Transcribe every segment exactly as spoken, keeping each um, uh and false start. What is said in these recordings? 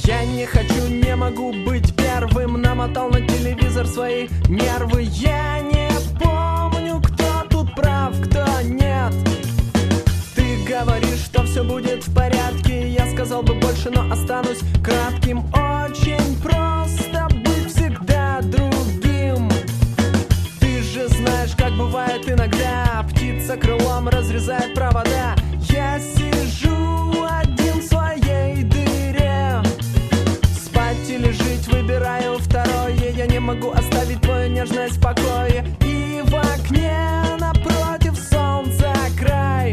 Я не хочу, не могу быть первым. Намотал на телевизор свои нервы. Я не помню, кто тут прав, кто нет. Ты говоришь, что все будет в порядке. Я сказал бы больше, но останусь кратким. Очень просто быть всегда другим. Ты же знаешь, как бывает иногда. Птица крылом разрезает провода. Я сижу один в своей дыре. Спать или жить, выбираю второе. Я не могу оставить твою нежность в покое. И в окне напротив солнца край.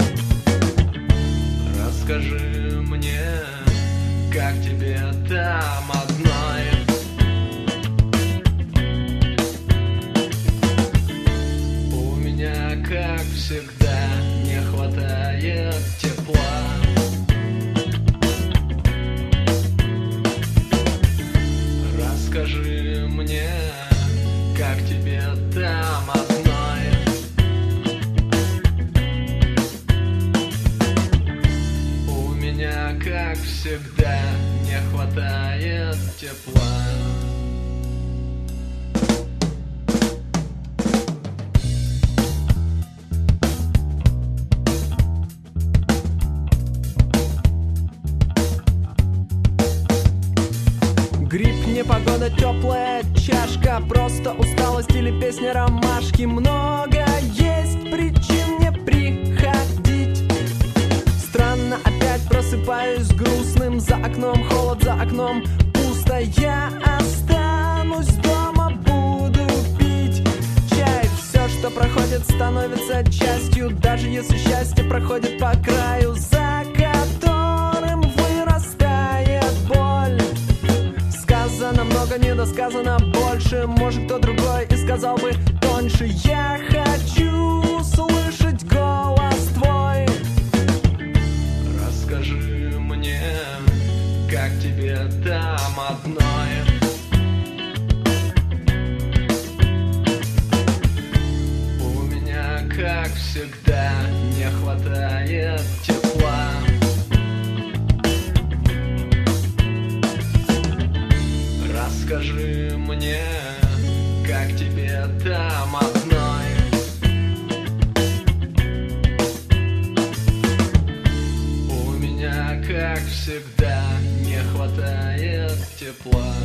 Расскажи мне, как тебе там одной. У меня, как всегда, не хватает тепла. Расскажи мне, как тебе там одной. У меня, как всегда, не хватает тепла. Грипп, непогода, теплая чашка. Просто усталость или песня ромашки. Много есть причин не приходить. Странно, опять просыпаюсь грустным. За окном холод, за окном пусто. Я останусь дома, буду пить чай. Все, что проходит, становится частью. Даже если счастье проходит по краю, за которым вырастает боль. Сказано много, недосказано больше. Может, кто другой и сказал бы тоньше. Я хочу слышать голос твой. Расскажи мне, как тебе там одной. У меня, как всегда, не хватает тепла. Расскажи мне, как тебе там одной. У меня, как всегда, не хватает тепла.